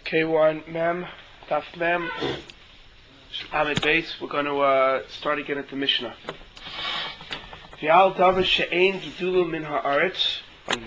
K1 Mem, Daf Mem, Amid Base. We're going to start again at the Mishnah. V'al davar she'ein gidulu min ha'aretz.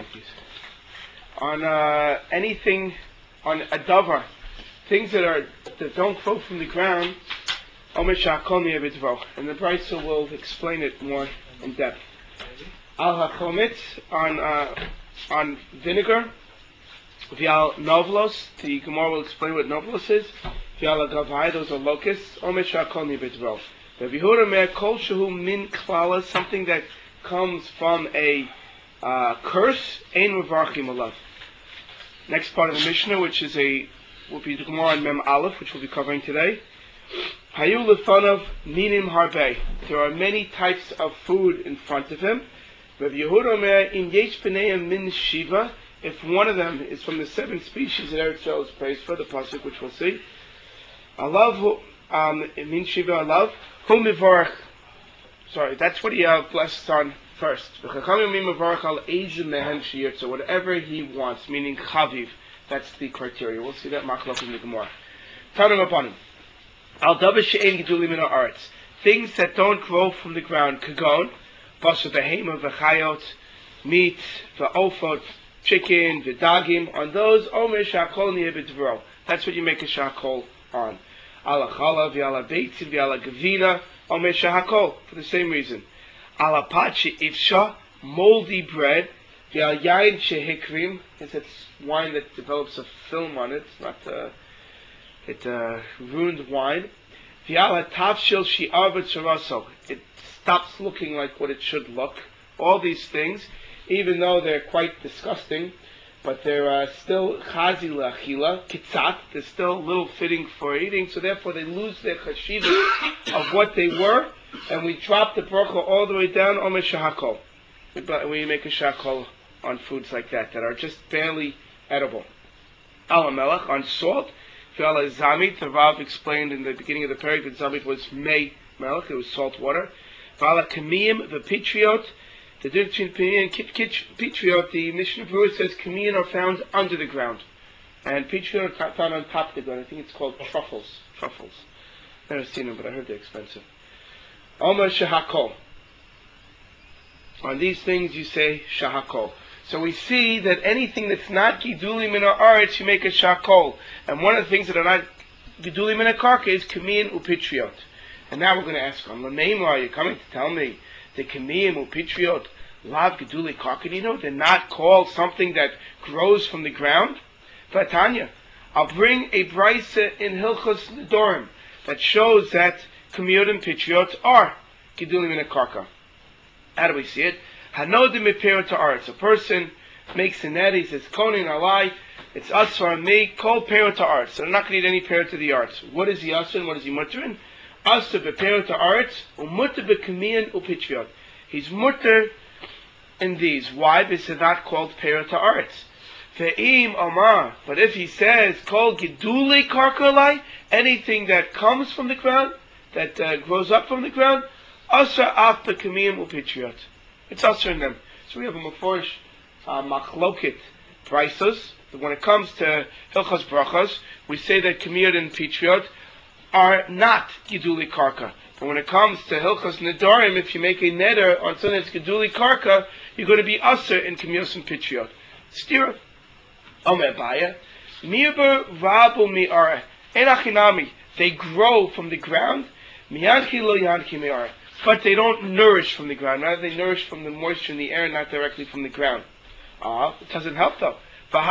On anything, on a davar, things that don't grow from the ground. Omer sha'akol mi'evidvo, and the Brisa will explain it more in depth. Al ha'chometz, on vinegar. V'al novlos, the Gemara will explain what novlos is. V'al agavai, those are locusts. Omer sha'akol mi'evidvo. V'vihuda me'er kol shehu min klala, something that comes from a curse. Ein mevarchim alav. Next part of the Mishnah, which is will be the Gemara on Mem Aleph, which we'll be covering today. Hayu lefanav minim harbe. There are many types of food in front of him. Rav Yehuda Omer im yesh b'neihem min shiva. If one of them is from the 7 species that Eretz Yisrael is praised for, the pasuk which we'll see. Alav min shiva alav hu mivarach. Sorry, that's what he blessed on first. So whatever he wants, meaning chaviv, that's the criteria. We'll see that machlok in the Gemara. Tanim upon him. Al davar she'ein gidulim min ha'aretz, things that don't grow from the ground. Kagon, basar behema v'chayot, meat, v'ofot, chicken, v'dagim. On those, omer sha'akol niyeh b'dvro. That's what you make a sha'akol on. Ala chala v'ala beitzim v'ala gavina, omer sha'akol, for the same reason. Ala pat she'ifsha, moldy bread, v'al yain shehikrim, it's wine that develops a film on it. It's not ruined wine. V'ala tafshil shi'ar v'tzaraso, it stops looking like what it should look. All these things, even though they're quite disgusting, but they're still chazi la'achila, kitzat, they're still a little fitting for eating, so therefore they lose their chashiva of what they were, and we drop the bracha all the way down, omer shahakol. We make a shahakol on foods like that are just barely edible. Al melech, on salt. V'ala zamit, the Rav explained in the beginning of the parak that zamit was mei melech, it was salt water. V'ala kamiyim, the pitriot, the difference between kamiyim and pitriot, the Mishnah Berurah says kamiyim are found under the ground, and pitriot are found on top of the ground. I think it's called truffles. Never seen them, but I heard they're expensive. Omer shahakol. On these things you say shahakol. So we see that anything that's not gidulim min ha'aretz, you make a shahakol. And one of the things that are not gidulim min ha'karka is kamiyim upitriot. And now we're going to ask on Lameimah, you're coming to tell me the kamiyim upitriot lav giduli karka, you know they're not called something that grows from the ground? Vatanya, I'll bring a brisa in Hilchos Nedorim that shows that kamiyot and pitriot are gidulim min ha'karka. How do we see it? Hanodim mipero to arts. A person makes a net, he says, Konin alai, it's asar on me, kol pero to arts. So they're not going to eat any pero to the arts. What is he asar and what is he mutter in? Asar bepero to arts, umutter bekamiyan upitriot. He's mutter in these. Why? Because they're not called pero to arts. Ve'im amar. But if he says, kol gidule karkalai, anything that comes from the ground, that grows up from the ground, asar af bekamiyim upitriot. It's usher in them. So we have a maforish machloket prices. When it comes to Hilchos Brachos, we say that kamiyot and pitriot are not giduli karka. But when it comes to Hilchos Nedarim, if you make a neder on something that's giduli karka, you're going to be usher in kamiyot and pitriot. Stira. Omer Baya. Mirber rabu mi'ara. Enachinami. They grow from the ground. Miyanchi lo yanchi mi'ara. But they don't nourish from the ground. Rather, they nourish from the moisture in the air, not directly from the ground. It doesn't help though. But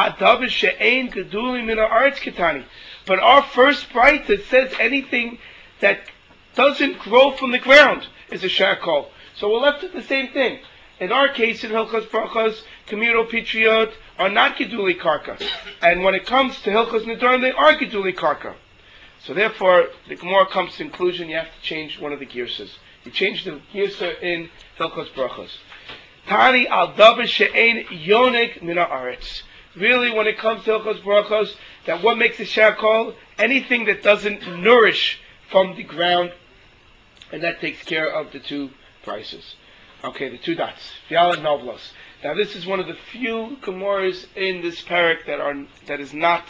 our first bright that says anything that doesn't grow from the ground is a shakol. So we're left with the same thing. In our case, in Hilchos Brachos, kamiyot pitriot are not geduli karka. And when it comes to Hilchos Nedarim, they are geduli karka. So therefore, the Gemara comes to the conclusion you have to change one of the girsas. You change the girsa in Hilchos Brachos. Tani al davar she'ein yonik min ha'aretz. Really, when it comes to Hilchos Brachos, that what makes a shakol? Anything that doesn't nourish from the ground, and that takes care of the 2 prices. Okay, the 2 dots. V'al novlos. Now this is one of the few Gemaras in this parak that is not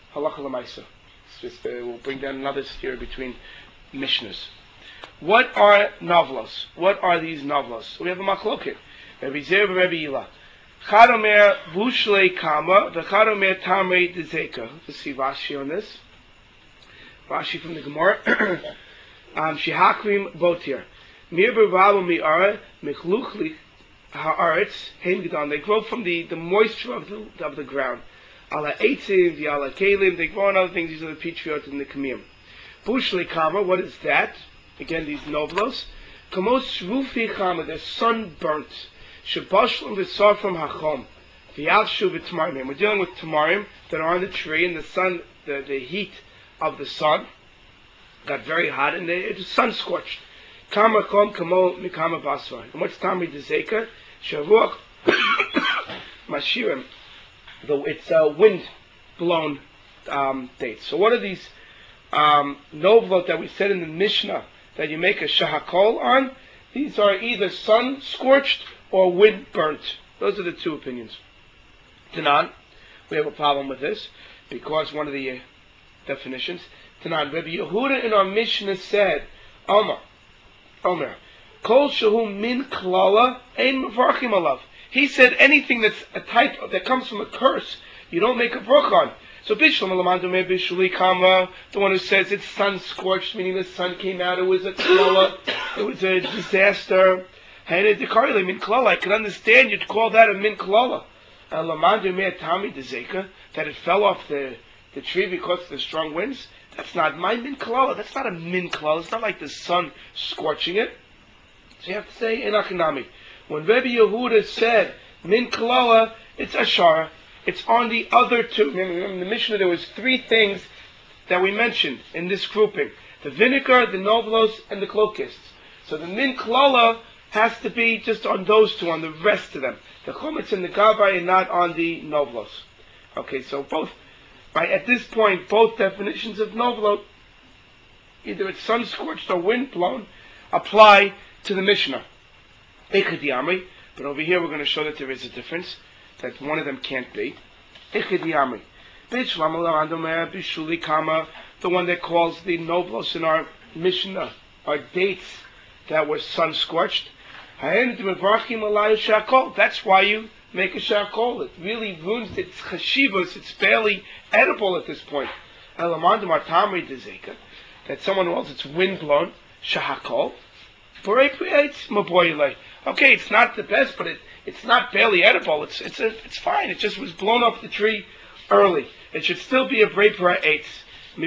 halacha l'maisa. It's just we'll bring down another steer between Mishnahs. What are novlos? What are these novlos? So we have a machloket. Rabbi Zer and Rabbi Ila. Chad omer bushlei kama, v'chad omer tamrei dezeka. Let's see Rashi on this. Rashi from the Gemara. Shehakrim botir. Mir b'rabu mi'ara michluchlich ha'aretz hein gedon. They grow from the moisture of the ground. Ala eitzim, v'ala kelim. They grow on other things. These are the patriot and the kamim. Bushlei kama. What is that? Again, these novlos. Kamos shvufi chama. They're sunburnt. Shabashlam v'safram hachom. V'yalshu v'tamarim. We're dealing with tamarim that are on the tree, and the sun, the heat of the sun got very hot, and it was sun scorched. Kama chom kamo mikama basra. And what's tamri dezeka? Shavuach mashirim. Though it's wind blown dates. So what are these novlot that we said in the Mishnah that you make a shahakol on? These are either sun scorched or wind burnt. Those are the two opinions. Tanan, we have a problem with this because one of the definitions. Tanan, Rabbi Yehuda in our Mishnah said, Omer, Kol shehu min klala ein mevarchim alav. He said anything that's a type that comes from a curse, you don't make a brach on. So Bishlam Alamandu me Bishuli Kama, the one who says it's sun scorched, meaning the sun came out, it was a klala, it was a disaster. I can understand you'd call that a min klala. That it fell off the tree because of the strong winds. That's not my min klala. That's not a min klala. It's not like the sun scorching it. So you have to say enakanami. When Rabbi Yehuda said min klala, it's ashara. It's on the other two. Remember in the Mishnah there was three things that we mentioned in this grouping: the vinegar, the novlos, and the clokists. So the min klala has to be just on those two, on the rest of them. The chometz and the gavai are not on the novlos. Okay, so both, right, at this point, both definitions of novlot, either it's sun scorched or wind blown, apply to the Mishnah. Echad yamri, but over here we're going to show that there is a difference, that one of them can't be. Echad yamri. Bishuli kama, the one that calls the novlos in our Mishnah are dates that were sun scorched. That's why you make a shakol. It really ruins its chashivas. It's barely edible at this point. That someone who else it's wind blown shahakol. Okay, it's not the best, but it's not barely edible. It's fine. It just was blown off the tree early. It should still be a breipra eitz.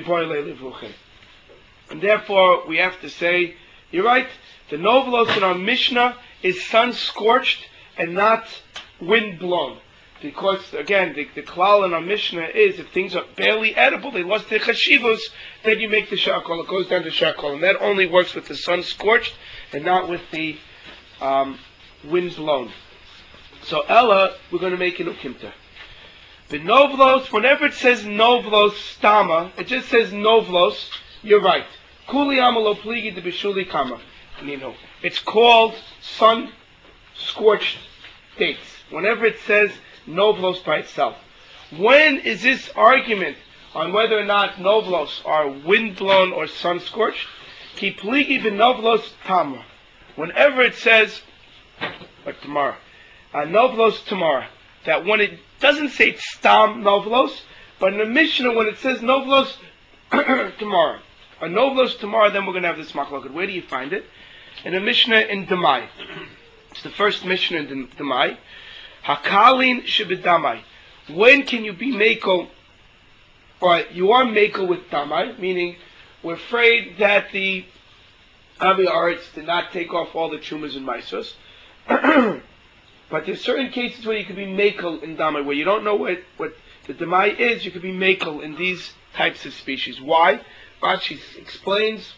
And therefore we have to say, you're right. The novlos in our Mishnah is sun scorched and not wind blown, because again the klal in our Mishnah is if things are barely edible, they lost their chashivos, then you make the shakol. It goes down to shakol, and that only works with the sun scorched and not with the wind blown. So Ella, we're going to make an ukimta. The novlos, whenever it says novlos stama, it just says novlos. You're right. Kuli amalo pligi de bishuli kama. It's called sun-scorched dates. Whenever it says novlos by itself. When is this argument on whether or not novlos are wind-blown or sun-scorched? Ki pligi b'novlos tamra. Whenever it says, like tomorrow, novlos tomorrow, that when it doesn't say stam novlos, but in the Mishnah when it says novlos tomorrow, or novlos tomorrow, then we're going to have this machloket. Where do you find it? In a Mishnah in Demai. It's the first Mishnah in Demai. Hakalin shebedamai. When can you be makel? Or you are makel with damai, meaning we're afraid that the Avi Aretz did not take off all the chumas and maisos. But there's certain cases where you can be makel in damai, where you don't know what the damai is, you can be makel in these types of species. Why? Rashi explains.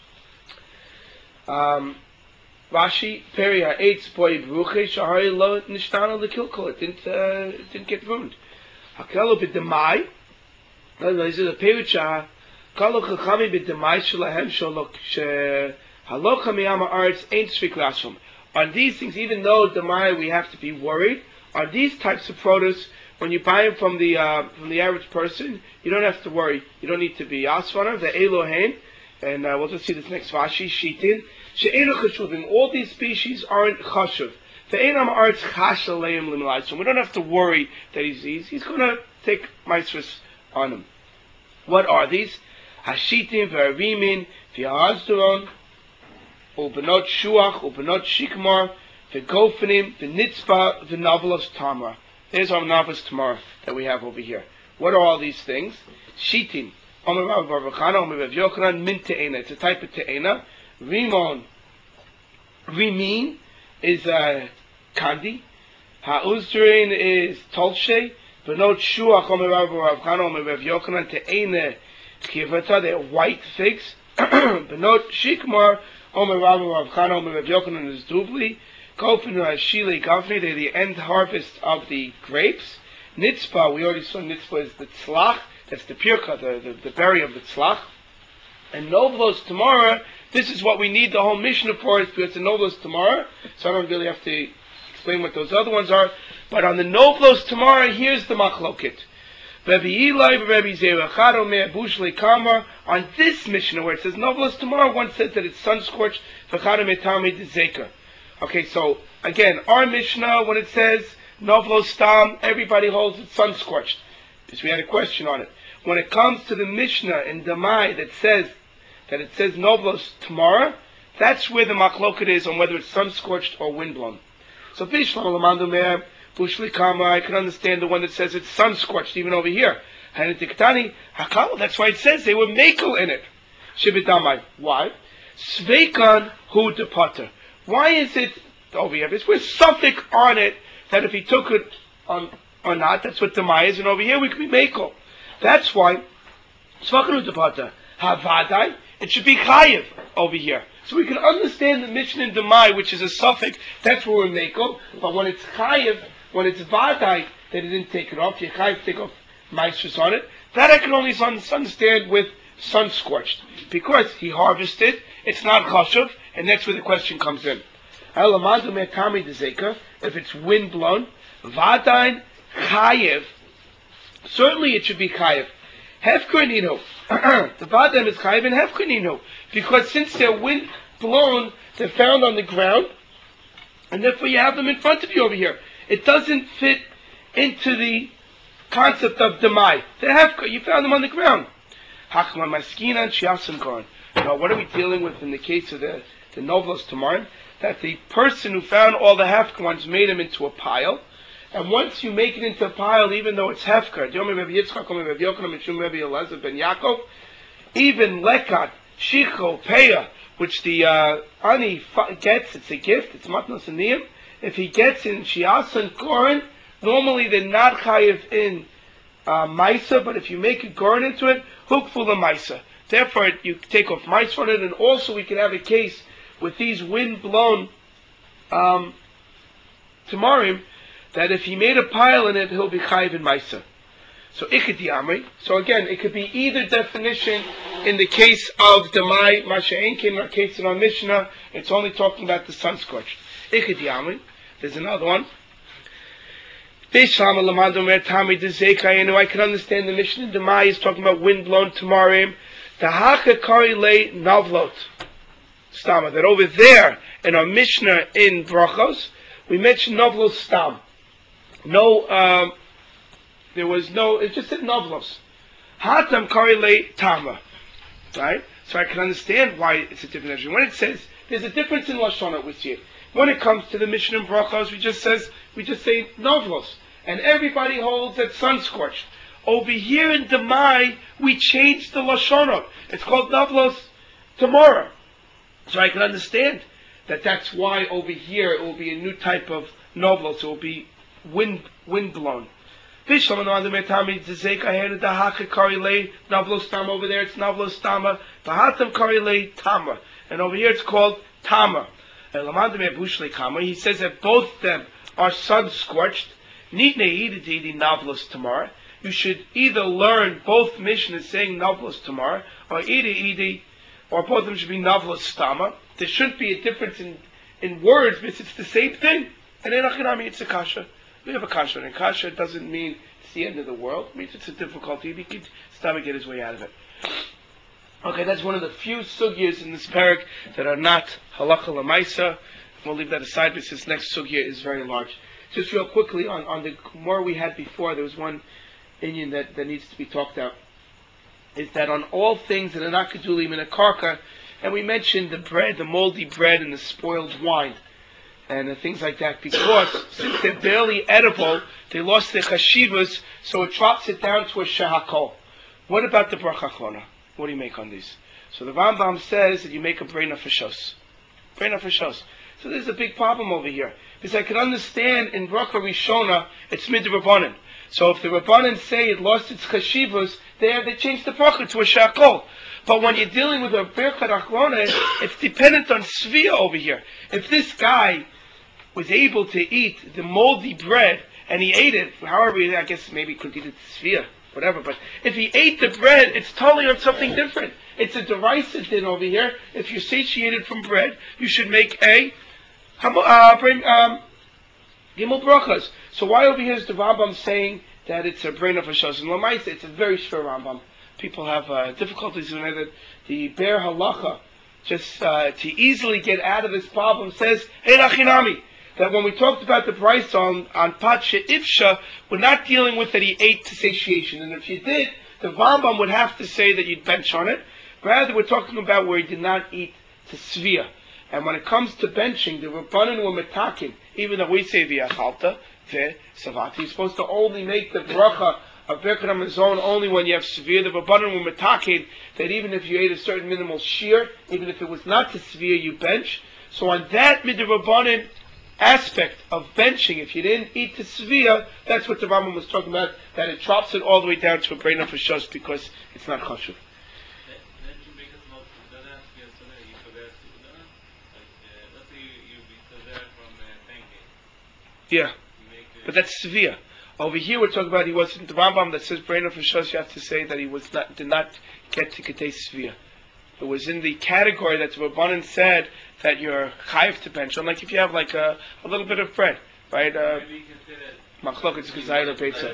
Rashi, Peria, 8 boy Bruche, Shahari lo nishtana lekilkol. It didn't get ruined. Hakelo b'demai. This is a Perucha. Kalo chachami b'demai shelahem sholok halocha miyama aretz ain't tzvik lasum. On these things, even though demai we have to be worried, on these types of produce when you buy them from the average person, you don't have to worry. You don't need to be asvana. The Elohen, and we'll just see this next Vashi Shitin. She'enu chashuvim. All these species aren't chashuv. The Einam arts chashaleim limlai. So we don't have to worry that he's going to take maestros on him. What are these? Hashitim v'arimin v'hazduron ubenot shuach ubenot shikmar v'gofanim v'nitzvah v'navalos tamar. There's our navas tamar that we have over here. What are all these things? Shitim. Omer Rav Barbachana, Omer Rav Yochanan, min te'ena. It's a type of te'ena. Rimin is kandi. Ha'uzdurin is tolshe. Benot shuach, Omer Rav Barbachana, Omer Rav Yochanan, te'ena chivata. They're white figs. Benot shikmar, Omer Rav Barbachana, Omer Rav Yochanan is dubli. Kofen Shile Gavni, they're the end harvest of the grapes. Nitzpah, we already saw Nitzpah is the tzlach, that's the pirka, the berry of the tzlach. And Novlos tomorrow, this is what we need the whole Mishnah for, because it's a Novlos tomorrow, so I don't really have to explain what those other ones are. But on the Novlos tomorrow, here's the machlokit. On this Mishnah where it says Novlos tomorrow, one says that it's sun scorched. Okay, so again, our Mishnah, when it says Novlos Stam, everybody holds it sun scorched. Because we had a question on it. When it comes to the Mishnah in Damai that it says Novlos tomorrow, that's where the machloket is on whether it's sun scorched or wind blown. So Bishlam Lamandumer, Bushli Kama, I can understand the one that says it's sun scorched, even over here. Hanetiktani, Hakal, that's why it says they were makel in it. Shibit Damai. Why? Sveikan hu de potter. Why is it over here? Because we're suffix on it that if he took it on or not, that's what the Maya is, and over here we can be Mekel. That's why Havadai, it should be Chayiv over here. So we can understand the Mishnah in Demai, which is a suffix, that's where we're Mekel, but when it's Chayiv, when it's Vadai, that he didn't take it off, you Chayiv take off Maestros on it, that I can only understand with sun scorched. Because he harvested, it's not Chashuv, and that's where the question comes in. If it's wind blown, Vadain Chayev, certainly it should be Chayev. Hefkernino, the Vadain is Chayev and Hefkernino, because since they're wind blown, they're found on the ground, and therefore you have them in front of you over here. It doesn't fit into the concept of Demai. You found them on the ground. Hachman Maskina and Shiasan Koran. Now, what are we dealing with in the case of the Novlos tomorrow? That the person who found all the Hefker ones made them into a pile, and once you make it into a pile, even though it's Hefker, even Lekat, Shicho, Peah, which the Ani gets, it's a gift, it's Matnos Aniyim, if he gets in Shiasan Koran, normally they're not Chayiv in Maisa, but if you make a Koran into it, hook full of Maisa. Therefore, you take off Maisa on it, and also we can have a case with these wind-blown Tamarim, that if he made a pile in it, he'll be Chayiv in Maisa. So, Ikedi Amri. So again, it could be either definition in the case of Demai, Masha Enkin, or case in our Mishnah, it's only talking about the sun scorched. Ikedi Amri. There's another one. I can understand the Mishnah in Demai is talking about wind-blown Tamarim. Tahaka Kari Le Navlot. Stama, that over there in our Mishnah in Brachos, we mentioned Novlos Stam. It just said Novlos. Hatam Karile Tama. Right? So I can understand why it's a different definition. When it says, there's a difference in Lashon we see it. When it comes to the Mishnah in Brachos, we just say Novlos. And everybody holds that sun scorched. Over here in Demai, we changed the Lashon. It's called Novlos tomorrow. So I can understand that's why over here it will be a new type of novlos. It will be wind blown. Over there it's novlos tama. And over here it's called tama. He says that both of them are sun scorched. You should either learn both Mishnahs saying novlos tomorrow, or both of them should be Navlos Stama. There shouldn't be a difference in words, but it's the same thing. And in Achinami, it's a kasha. We have a kasha, and kasha doesn't mean it's the end of the world. It means it's a difficulty. He could still get his way out of it. Okay, that's one of the few sugyas in this parak that are not halacha lemaisa. We'll leave that aside because this next sugya is very large. Just real quickly, on the more we had before, there was one inyan that needs to be talked out. Is that on all things that are not kedulim in a karka, and we mentioned the bread, the moldy bread and the spoiled wine, and things like that, because since they're barely edible, they lost their chashivas, so it drops it down to a shehakol. What about the bracha achrona? What do you make on these? So the Rambam says that you make a brain of fashos. Brain of fashos. So there's a big problem over here. Because I can understand in bracha rishona, it's midrabanan. So if the Rabbanan say it lost its chashivas, they changed the bracha to a shakol. But when you're dealing with a birkat achrona, it's dependent on svia over here. If this guy was able to eat the moldy bread, and he ate it, however, I guess maybe he could eat it svia, whatever, but if he ate the bread, it's totally on something different. It's a derisive din over here. If you're satiated from bread, you should make a gimel brachas. So why over here is the Rambam saying that it's a brain of a shos? And Lamaisa, it's a very shver Rambam. People have difficulties with it. The Be'er Halacha, just to easily get out of this problem, says, hey Lachinami, that when we talked about the price on Patsha Ifsha, we're not dealing with that he ate to satiation. And if you did, the Rambam would have to say that you'd bench on it. Rather, we're talking about where he did not eat to svia. And when it comes to benching, the Rabbanan were metakin, even though we say v'achalta, ve'savati, you're supposed to only make the bracha of Birkat HaMazon only when you have svia. The Rabbanan were metakin, that even if you ate a certain minimal shear, even if it was not to svia, you bench. So on that midrabanan aspect of benching, if you didn't eat the svia, that's what the Rambam was talking about, that it drops it all the way down to a brain of a shos because it's not chashuv. Yeah, but that's svia. Over here we're talking about he wasn't the Rambam that says brain of a shos. You have to say that he did not get to ketei svia. It was in the category that the Rabbanan said that you're chayiv to bench on, like if you have like a little bit of bread, right? Machlokes gazayir or pizza.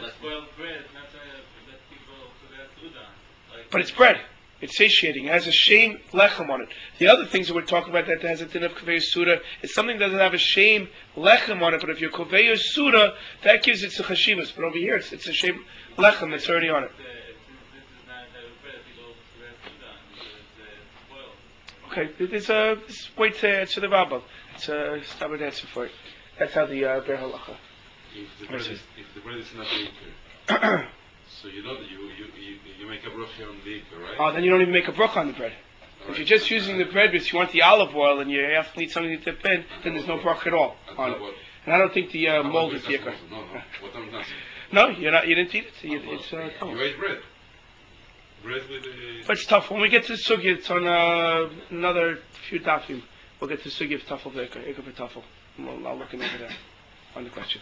But it's bread. It's satiating. It has a shame lechem on it. The other things that we're talking about that has a din of kaveh suda is something that doesn't have a shame lechem on it. But if you're kaveh suda, that gives it the chashivas. But over here, it's a shame lechem that's already on it. Okay, wait to answer the Rambam. It's a stubborn answer for it. That's how the Be'er Halacha. If the bread is not eaten, so you make a bracha on the eater, right? Oh, then you don't even make a bracha on the bread. If you're just using the bread because you want the olive oil and you need something to dip in, then there's no bracha at all on it. And I don't think the mold is the ikar. No, you're not. You didn't eat it. It's you ate bread. Bread with But it's tough. When we get to the sugya, it's on another few dafim. We'll get to the sugya of tafel v'ikar for tafel. I'll look into that on the question.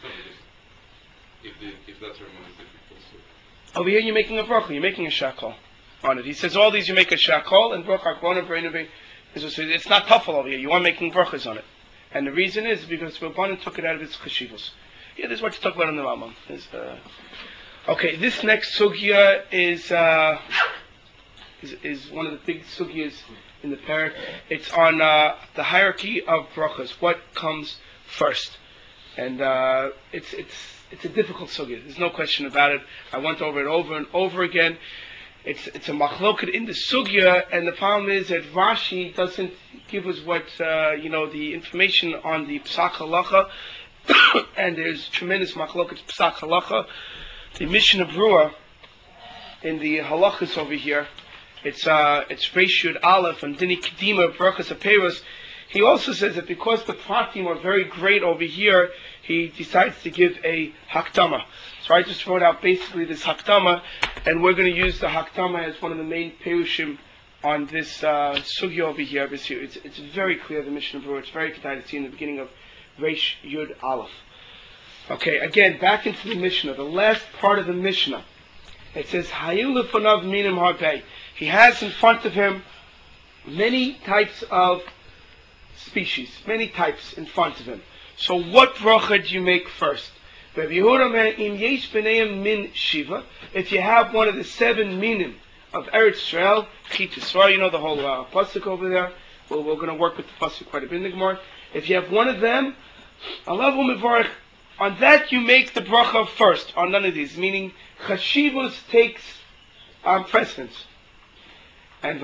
If that term is difficult. Over here, you're making a bracha. You're making a shakol on it. He says all these you make a shakol and bracha achrona b'reinavi. It's not tafel over here. You are making brachas on it, and the reason is because Rabbanan took it out of its chashivos. Yeah, this is what to talk about in the Rambam. Okay, this next sugya is one of the big sugyas in the parak. It's on the hierarchy of brachas. What comes first? And it's a difficult sugya. There's no question about it. I went over it over and over again. It's a machloket in the sugya, and the problem is that Rashi doesn't give us what the information on the psak halacha, and there's tremendous machloket psak halacha. The Mishnah Brura in the halachas over here, it's Reish Yud Aleph and Dini Kedima Brachas Aperos. He also says that because the pratim are very great over here, he decides to give a hakdama. So I just wrote out basically this hakdama, and we're going to use the hakdama as one of the main perushim on this sugya over here. It's very clear, the Mishnah Brura. It's very kedai to see in the beginning of Reish Yud Aleph. Okay, again, back into the Mishnah, the last part of the Mishnah. It says, Hayu lefonav minim harpei. He has in front of him many types of species, many types in front of him. So what bracha do you make first? Rabbi Yehuda Omer, im yesh b'neim min shiva, if you have one of the 7 minim of Eretz Yisrael, Chit Yisrael, you know the whole pasuk over there. Well, we're going to work with the pasuk quite a bit in the Gemara. If you have one of them, alav u'mevarich, on that you make the bracha first, on none of these, meaning chashivus takes precedence. And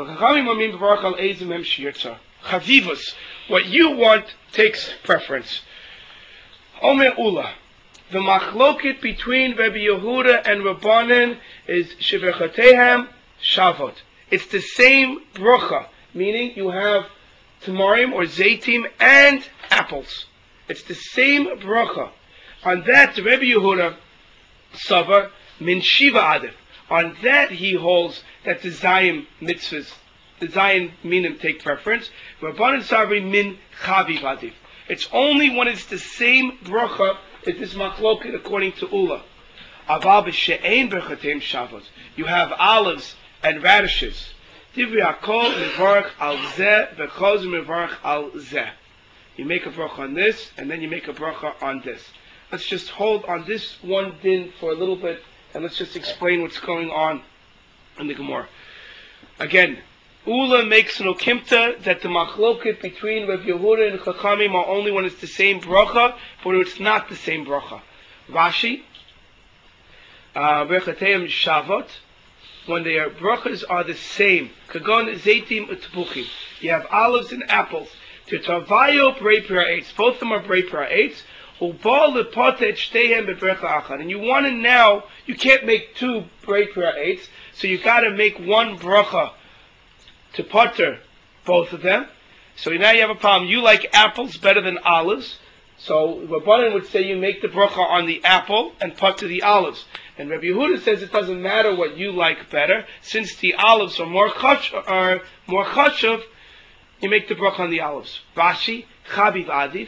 chavivus, what you want, takes preference. Omer Ula, the machloket between Rabbi Yehuda and Rabbanan is shevechatehem shavot. It's the same bracha, meaning you have tamarim or zaitim and apples. It's the same bracha. On that, Rabbi Yehuda savar min shiva adif. On that, he holds that the Zayim mitzvahs, the Zayim minim take preference. Rabbanan savar min chaviv adif. It's only when it's the same bracha is this machloket according to Ula. Aval b'she'ein berchatem shavos. You have olives and radishes. Divrei hakol mevarach al zeh v'chos mevarach al zeh. You make a bracha on this, and then you make a bracha on this. Let's just hold on this one din for a little bit, and let's just explain what's going on in the Gemara. Again, Ula makes an okimta that the machloket between Rav Yehuda and Chachamim are only when it's the same bracha, but it's not the same bracha. Rashi, Berchateim Shavot, when their brachas are the same. Kagon Zaitim Utbuchim. You have olives and apples. Tetavayo Brei Pira both of them are Brei Pira. And you want to now, you can't make 2 Brei Pira, so you got to make one bracha to potter both of them. So now you have a problem. You like apples better than olives. So Rabbanan would say you make the bracha on the apple and potter the olives. And Rabbi Yehuda says it doesn't matter what you like better. Since the olives are more chashav, you make the bracha on the olives. Rashi, Chaviv Adif.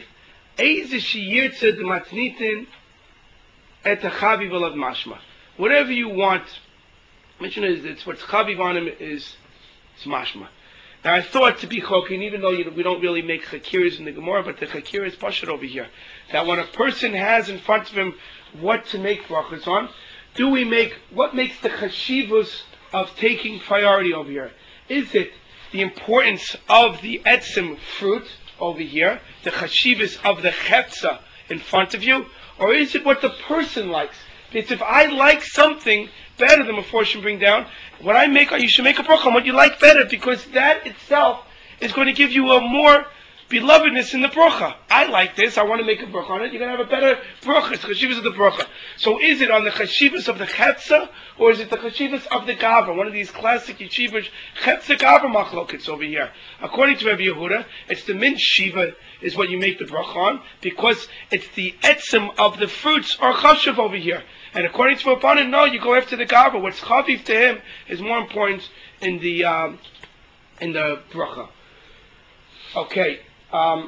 Whatever you want, mention is it's what's chaviv on him is mashma. Now I thought to be chokin, even though we don't really make chakiras in the Gemara, but the chakira is pashut over here. That when a person has in front of him what to make brachas on, what makes the chashivus of taking priority over here? Is it the importance of the etzim fruit over here, the chashivas of the chetza in front of you, or is it what the person likes? It's if I like something better than before should bring down, what I make, you should make a bracha on what you like better, because that itself is going to give you a more belovedness in the bracha. I like this, I want to make a bracha on it, you're going to have a better bracha. It's the chashivas of the bracha. So is it on the chashivas of the chetza, or is it the chashivas of the gavra? One of these classic yeshivas, chetza gavra machlokets over here. According to Rabbi Yehuda, it's the min shiva is what you make the bracha on, because it's the etzim of the fruits are chashav over here. And according to Rabbanan, no, you go after the gavra. What's chaviv to him is more important in the bracha. Okay. On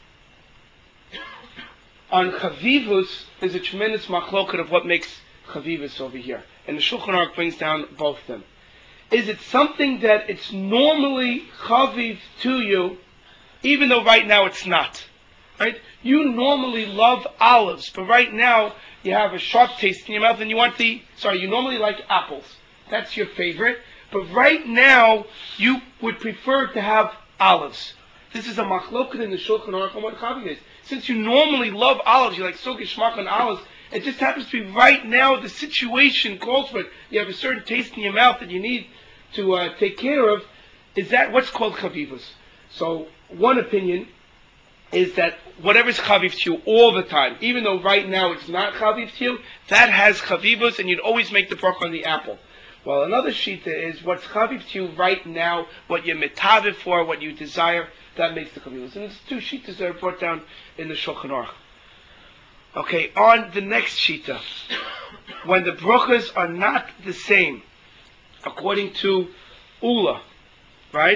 chavivus, there's a tremendous machloket of what makes chavivus over here. And the Shulchan Aruch brings down both of them. Is it something that it's normally chaviv to you, even though right now it's not? Right? You normally love olives, but right now you have a sharp taste in your mouth and you normally like apples. That's your favorite. But right now, you would prefer to have olives. This is a machloket in the Shulchan Aruch on what chaviv is. Since you normally love olives, you like so geshmak on olives, it just happens to be right now the situation calls for it. You have a certain taste in your mouth that you need to take care of. Is that what's called chavivus? So one opinion is that whatever's chaviv to you all the time, even though right now it's not chaviv to you, that has chavivus, and you'd always make the bracha on the apple. Well, another shita is what's chaviv to you right now, what you're metaviv for, what you desire, that makes the chavivus. And there's 2 shitas that are brought down in the Shulchan Aruch. Okay, on the next shita, when the brachas are not the same, according to Ula, right?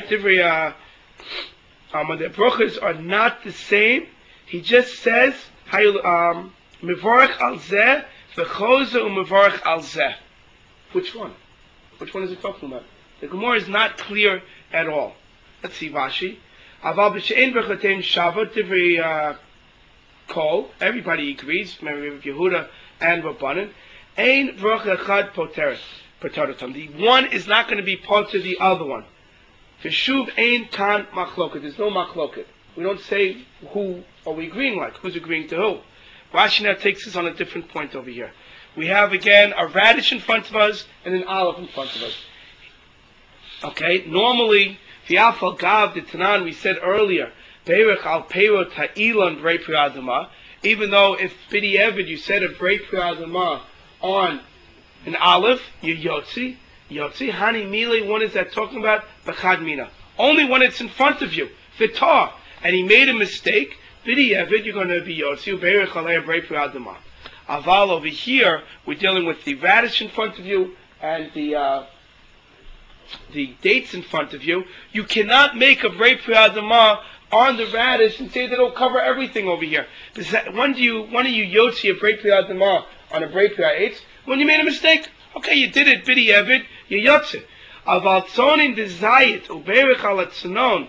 When the brachas are not the same, he just says, Mevarach al zeh, v'choza u'mevarach al zeh. Which one? Which one is it talking about? The Gemara is not clear at all. Let's see, Rashi. Aval b'she'en berchateim shavot divrei kol. Everybody agrees. Maybe Yehuda and Rabbanan. Ein bracha echad poteratam. The one is not going to be part of the other one. Veshuv ein kan machloket. There's no machloket. We don't say who are we agreeing like. Who's agreeing to who? Rashi now takes us on a different point over here. We have again a radish in front of us and an olive in front of us. Okay, normally V'afal gav the Tanan we said earlier, Beirech al peirot ha'ilon brei pri adama. Even though if bidi evid you said a brei pri adama on an olive, you yotzi. Hani mile, one is that talking about b'chad mina. Only when it's in front of you, v'tar, and he made a mistake, bidi evid you're going to be yotzi. Beirech alei brei pri adama. Aval over here we're dealing with the radish in front of you and the dates in front of you. You cannot make a brei pri adama on the radish and say that it'll cover everything over here. When do you yotzi a brei pri adama on a brei pri ha'etz? When you made a mistake. Okay, you did it, bidi evid, you yotzi. Aval tzonin dezayit uberich ala tzonon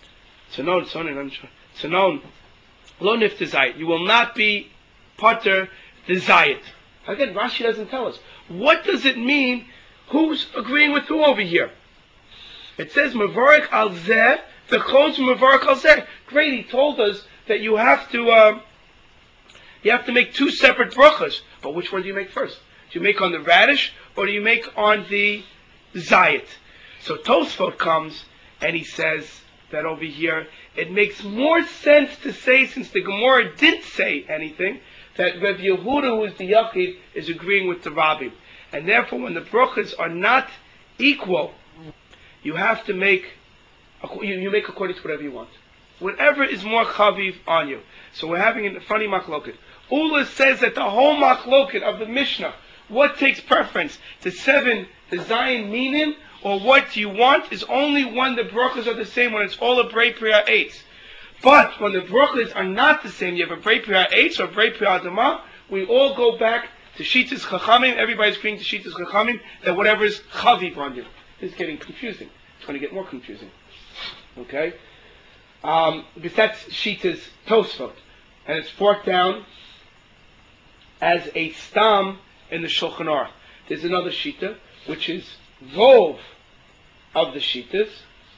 lo nif dezayit. You will not be pater dezayit. Again, Rashi doesn't tell us. What does it mean? Who's agreeing with who over here? It says Mevarek al zeh, the chos Mevarek al zeh. Great, he told us that you have to make two separate brachas. But which one do you make first? Do you make on the radish or do you make on the zayit? So Tosfot comes and he says that over here it makes more sense to say, since the Gemara didn't say anything, that Rav Yehuda, who is the Yachid, is agreeing with the Rabbi. And therefore, when the brachas are not equal, you have to make, you make according to whatever you want. Whatever is more chaviv on you. So we're having a funny machloket. Ula says that the whole machloket of the Mishnah, what takes preference, the Zion minim, or what you want, is only when the brachas are the same, when it's all a brei pri ha'etz. But when the brachas are not the same, you have a brei pri ha'etz or a brei pri adama, we all go back to Shitas Chachamim. Everybody's agreeing to Shitas Chachamim that whatever is chaviv on you is getting confusing. It's going to get more confusing. Okay? Because that's Shitas Tosfot. And it's brought down as a stam in the Shulchan Aruch. There's another Shita, which is Vov of the Shitas.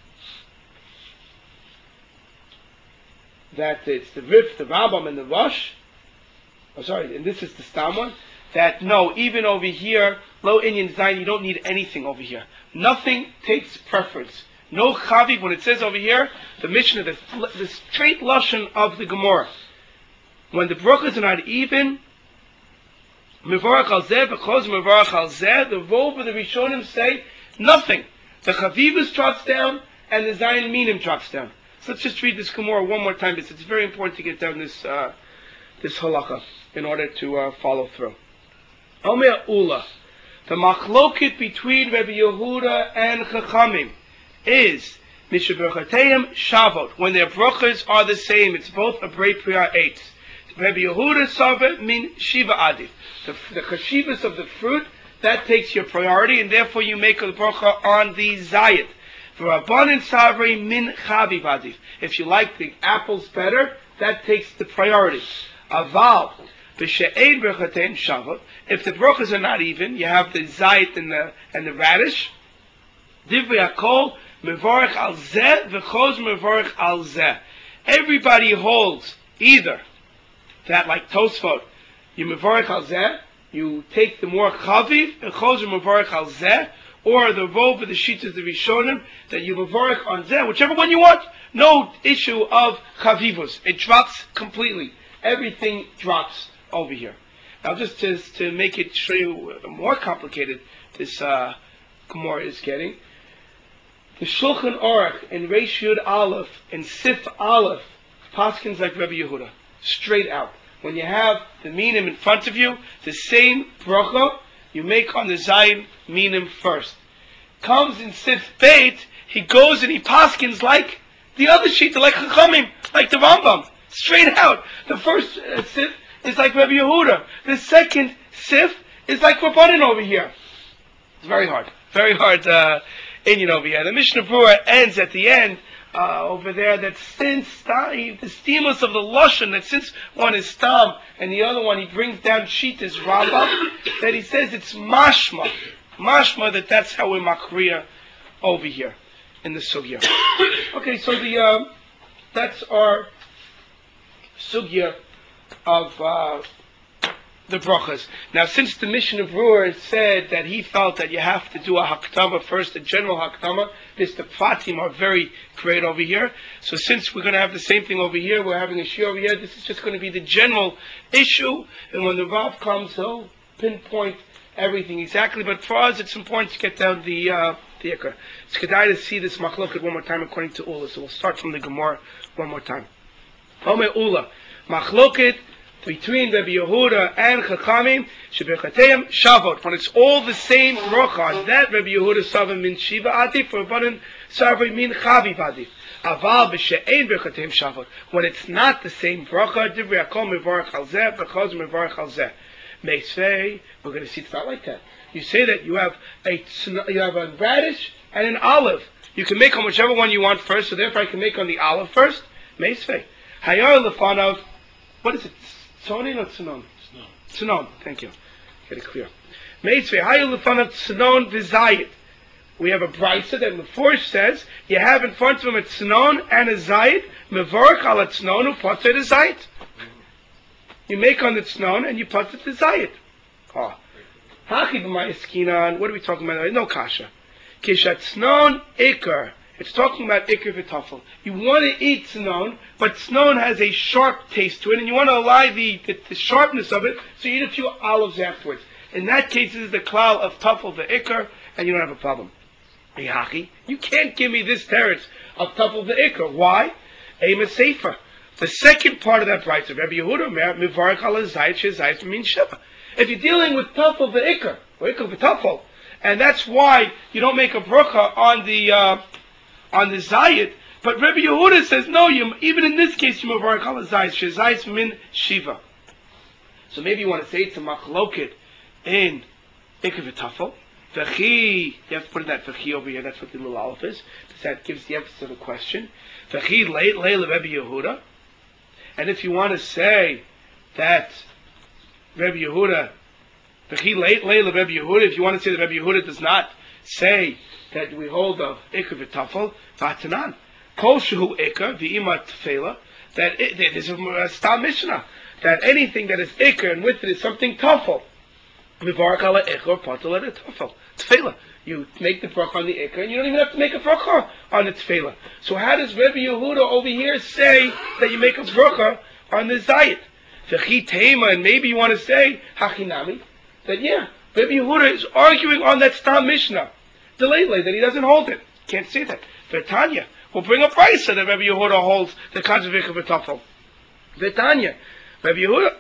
That it's the Rif, the Rambam, and the Rosh. Oh, sorry, and this is the stam one. That no, even over here, low Inyan Zayin, you don't need anything over here. Nothing takes preference. No chaviv. When it says over here, the Mishnah, the straight lashon of the Gemara, when the brachas are not even, mevarach al zeh, v'choz mevarach al zeh, the Vov of the Rishonim say nothing. The chavivus drops down, and the Zayin minim drops down. So let's just read this Gemara one more time, because it's very important to get down this halacha in order to follow through. Omer Ula, the machloket between Rabbi Yehuda and Chachamim is mishaberchateim shavot. When their brachas are the same, it's both a brei pri ha'etz. Rabbi Yehuda savet min shiva adif. The chashivas of the fruit, that takes your priority, and therefore you make a bracha on the zayit. For Rabbanan savri min chaviv adif. If you like the apples better, that takes the priority. Aval. If the brachas are not even, you have the zayit and the radish. Divrei hakol mevarich al zeh v'choz mevarich al zeh. Everybody holds either that, like Tosfot, you mevarich al zeh, you take the more chaviv and choz mevarich al zeh, or the Vov of the Shitas the Rishonim that you mevarich on zeh, whichever one you want. No issue of chavivus. It drops completely. Everything drops over here. Now, just to make it show you more complicated, this Gemara is getting. The Shulchan Aruch in Reish Yud Aleph and Sif Aleph paskins like Rabbi Yehuda, straight out. When you have the minim in front of you, the same bracha you make on the Zayin minim first. Comes in Sif Beit, he goes and he paskins like the other Shita, like Chachamim, like the Rambam, straight out. The first Sif is like Rabbi Yehuda. The second Sif is like Rabbanan over here. It's very hard Inyan over here. The Mishnah Berurah ends at the end over there that since the stimulus of the Lashon, that since one is Stam and the other one he brings down Shitas Rambam, that he says it's Mashma. Mashma, that's how we're Makriya over here in the Sugya. Okay, so that's our Sugya of the brachas. Now, since the Mishnah Brewer said that he felt that you have to do a hakdama first, a general hakdama, the pfatim are very great over here. So since we're going to have the same thing over here, we're having a shiur over here, this is just going to be the general issue, and when the Rav comes, he'll pinpoint everything exactly, but for us it's important to get down the ikar. It's kedai to see this machloket one more time according to Ula, so we'll start from the Gemara one more time. Omer Ula, machloket between Rabbi Yehuda and Chachamim, Shebechateim Shavot. When it's all the same bracha, that Rabbi Yehuda Savim min Shiva Adif, for Rabbanan Savim min Chaviv Adif. Aval b'she'ein bechateim Shavot. When it's not the same bracha, Divrei Hakol mevarach al zeh, b'chaz mevarach al zeh. Meisvei, we're going to see it's not like that. You say that you have a radish and an olive. You can make on whichever one you want first, so therefore I can make on the olive first. Meisvei. Hayar lefanav, what is it? Tzonin or Tzonon? Tzonon, thank you. Get it clear. Meitzvei, hayu lefanat Tzonon v'zayit. We have a brisa that Meforish says you have in front of him a Tzonon and a Zayit. Mevorach ala Tzonon u'potzei the Zayit. You make on the Tzonon and you potzei the Zayit. Oh. Hachi b'may eskinan. What are we talking about? No kasha. Kishat Tzonon ikar. It's talking about ikar v'tafel. You want to eat tznon, but tznon has a sharp taste to it, and you want to allow the sharpness of it, so you eat a few olives afterwards. In that case, this is the klal of tafel v'ikar, and you don't have a problem. Yachi, you can't give me this teretz of tafel v'ikar. Why? Ema sefer. The second part of that brayta, Rabbi Yehuda mivarach ala zayit shezayit min shiva. If you're dealing with tafel v'ikar, or ikar v'tafel, and that's why you don't make a bracha on the Zayit, but Rabbi Yehuda says, no, even in this case, you mavarach ala Zayit, shezayit min shiva. So maybe you want to say it's a machloket in ikar v'tafel. V'chi, you have to put in that v'chi over here, that's what the little aleph is, because that gives the emphasis of the question. V'chi leila Rabbi Yehuda. And if you want to say that Rabbi Yehuda, v'chi leila Rabbi Yehuda, if you want to say that Rabbi Yehuda does not say that we hold of ikar v'tafel, v'atanan. Kol shehu ikar v'ima tefela, that there's a stam mishnah, that anything that is ikar and with it is something tafel, mivarach ala ikar, patel ala tafel, tefela. You make the bracha on the ikar, and you don't even have to make a bracha on the tefela. So how does Rabbi Yehuda over here say that you make a bracha on the zayit? V'chi teima, and maybe you want to say, hachinami, that Rabbi Yehuda is arguing on that stam mishnah, that he doesn't hold it. Can't say that. V'tanya, we'll bring a brisa that Rabbi Yehuda holds the kanzavich of v'tafel. V'tanya, Rabbi Yehuda,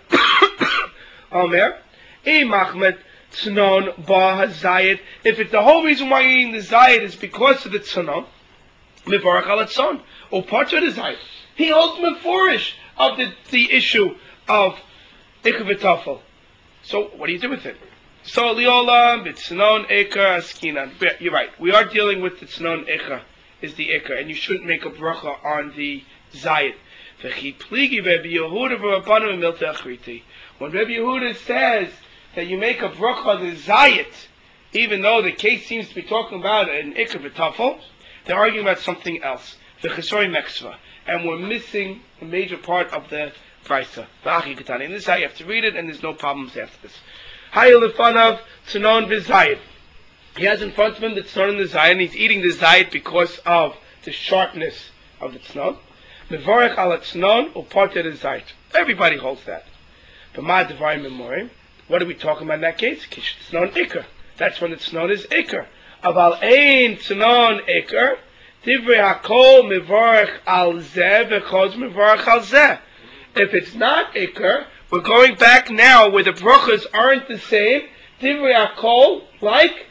Omer, Machmed tznon ba hazayit. If it's the whole reason why you're eating the zayit is because of the tznon, mivarach ala tzon, or part of the zayit. He holds meforish of the issue of ikar v'tafel. So what do you do with it? So liolam b'tznon ikar askinan. You're right. We are dealing with the tznon ikar, is the ikar, and you shouldn't make a bracha on the zayit. V'chi pligi Rabbi Yehuda v'Rabbanu milta achriti. When Rabbi Yehuda says that you make a bracha on the zayit, even though the case seems to be talking about an ikar v'tafel, they're arguing about something else. V'chesori meksva, and we're missing a major part of the brisa. V'achi katani. In this you have to read it, and there's no problems after this. Hayalifanav tznon v'zayit. He has in front of him the tznon and the zayit, and he's eating the zayit because of the sharpness of the tznon. Mevorach ala tznon uparted the zayit. Everybody holds that. B'ma devarim memorim. What are we talking about in that case? Kish tznon ikar. That's when the tznon is ikar. Aval ein tznon ikar. Divrei hakol mevorach al zeh v'chos mevorach al zeh. If it's not ikar, we're going back now where the brachas aren't the same. Divrei hakol, like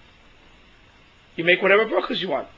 you make whatever brachas you want.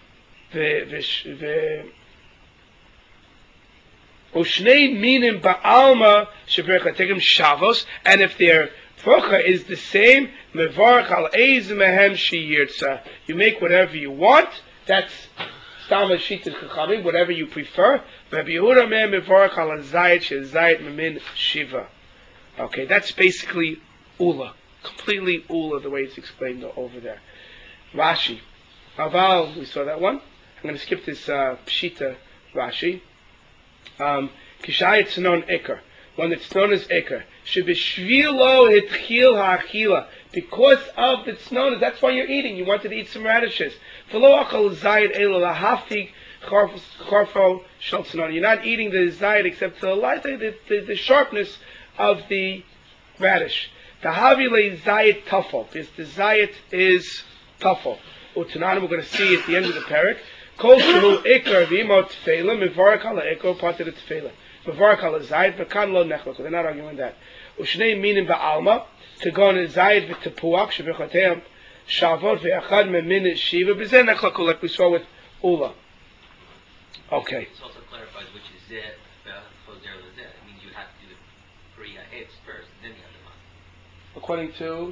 Ushnei minim ba'alma sheberchategim shavos, and if their bracha is the same, mevarach al eiz mehem sheyirtza. You make whatever you want. That's Stama Shita Chachamim, whatever you prefer. Rabbi Yehuda Meir Mevorach Al Zayit Shezayit Memin Shiva. Okay, that's basically Ula. Completely Ula, the way it's explained over there. Rashi. Aval, we saw that one. I'm going to skip this Pshita Rashi. Kishayat Tznon Eker. When the tznon is Eker. Shebishvilo hitchil ha'achila. Because of the tznon, that's why you're eating. You wanted to eat some radishes. V'lo achal zayid elo lahaftig charfo shel tznon. You're not eating the zayid except to light the sharpness of the radish. The havile zayid tafel. Because the zayid is tafel. Utananim, we're going to see at the end of the parak. Kol shehu Eker v'imo tefela mivarak ala Eker pater tefela. Mevarach al zayid v'kan lo nechlok. They're not arguing that. Ushnei minim ba'alma kegon zayid v'tepuach shebechoteim shavot ve'achad memin shiva b'zeh nechlok, like we saw with Ula. Okay. It's also clarifies which is zeh chozer lezeh. It means you have to do the three hits first, then the other one. According to Ula.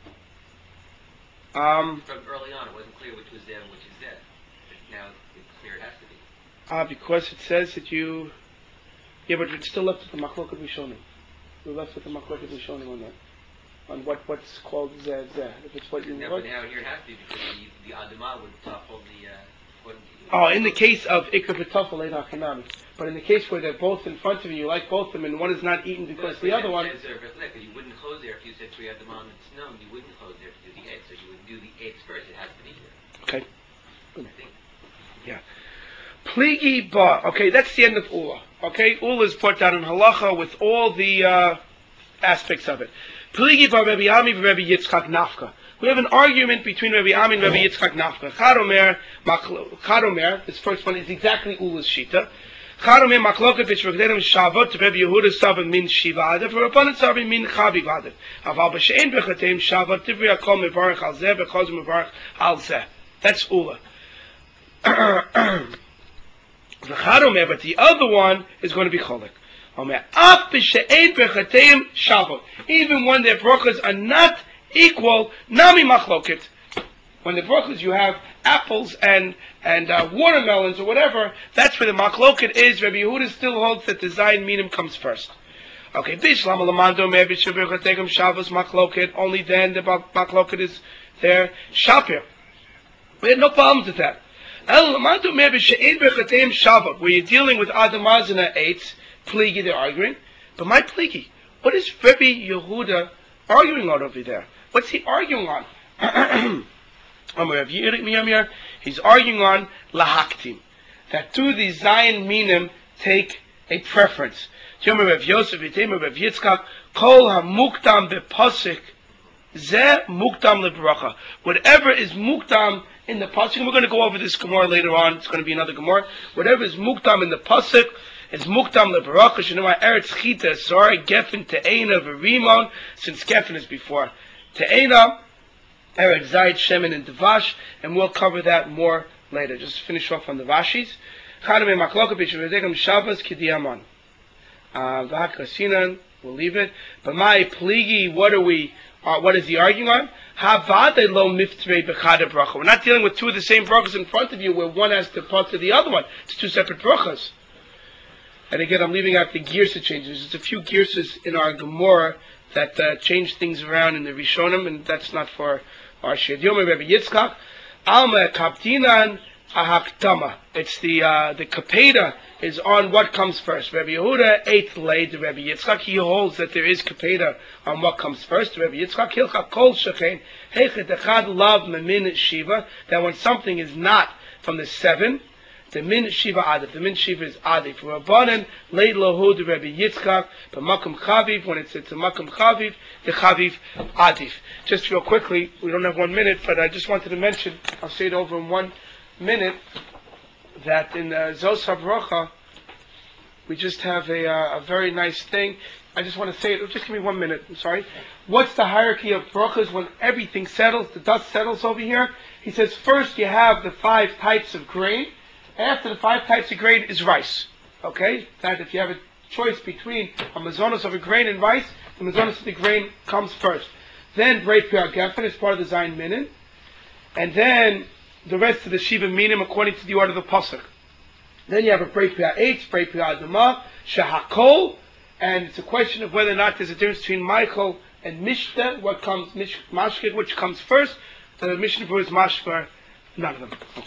From early on, it wasn't clear which was zeh and which is zeh. Now it's clear it has to be. Because it says that you. Yeah, but it's still left with the machloket rishonim. We're left with the machloket rishonim on that, on what's called zeh. If it's what you want. But now here it has to be because the adama would topple the. In the case of ikar v'tafel leidach hanami, but in the case where they're both in front of you, you like both of them, and one is not eaten because the other one. You wouldn't close there if you said three adama and snom. You wouldn't close there to do the eggs, so you would do the eggs first. It has to be here. Okay. I think. Yeah. Pligi ba. Okay, that's the end of Ula. Okay, Ula is put down in halacha with all the aspects of it. Pligi ba Rabbi Ami and Rabbi Yitzchak Nafka. We have an argument between Rabbi Ami and Rabbi Yitzchak Nafka. Chadomer, this first one is exactly Ula's shita. Chadomer makloket b'shvagdenim shavot to Rabbi Yehuda Sabin min shiva adev, for Rabbanan Sabin min chavig adev. Aval b'she'en b'chateim shavot tivri akol mevarach al zeh v'chaz mevarach al zeh. That's Ula. But the other one is going to be cholik. Even when their brachas are not equal, nami machloket. When the brachas you have apples and watermelons or whatever, that's where the machloket is. Rabbi Yehuda still holds that the zayin minim comes first. Okay, bishlam alamando maybe shavuchategam shavos machloket. Only then the machloket is there. Shapir. We had no problems with that. Where you're dealing with Adamazina 8, Pligi, they're arguing. But my Pligi, what is Rabbi Yehuda arguing on over there? What's he arguing on? He's arguing on Lahaktim. That to the Zayin Minim take a preference. Kol ha-muktam be-posik zeh muktam le-bracha. Whatever is muktam in the pasuk, and we're going to go over this Gemara later on. It's going to be another Gemara. Whatever is muktam in the pasuk is muktam lebaracha. Shenema eretz chita sorry gefen te'ena v'rimon, since gefen is before te'ena, eretz zayit shemen and devash, and we'll cover that more later. Just to finish off on the Rashis. Chaname makloka b'shavadegam Shabbos k'diyaman. V'hakrasinan, we'll leave it. But my pligi, what is he arguing on? We're not dealing with two of the same brachas in front of you where one has to part to the other one. It's two separate brachas. And again, I'm leaving out the girsa changes. There's a few girsas in our Gemara that change things around in the Rishonim, and that's not for our Shir. Yom Rabbi Yitzchak, Alma Kaptinan Ahaktama. It's the Kapeda is on what comes first. Rabbi Yehuda ate late. Rabbi Yitzchak, he holds that there is Kapeda on what comes first. Rabbi Yitzchak Hilcha Kol Shechen Hechet Echad Lav Memin Shiva, that when something is not from the 7, the Min Shiva Adif. The Min Shiva is Adif. For Rabbanan late Lohud Rabbi Yitzchak, but Makom Chaviv, when it's a Makom Chaviv, the Chaviv Adif. Just real quickly, we don't have 1 minute, but I just wanted to mention, I'll say it over in 1 minute, that in Zos HaBrocha, we just have a very nice thing. I just want to say it. Just give me 1 minute. I'm sorry. What's the hierarchy of brachas when everything settles, the dust settles over here? He says first you have the 5 types of grain. After the 5 types of grain is rice. Okay? That if you have a choice between a mazonos of a grain and rice, the mazonos of the grain comes first. Then Breit Piyah Geffen is part of the Zayin Minin. And then the rest of the Shiva Minim according to the order of the Pasuk. Then you have a Prei Piyah Eitz, Prei Piyah Adamah, Shahakol, and it's a question of whether or not there's a difference between Michael and Mishta, what comes, Mashkik, which comes first. The Mishnah is Mashkar, none of them.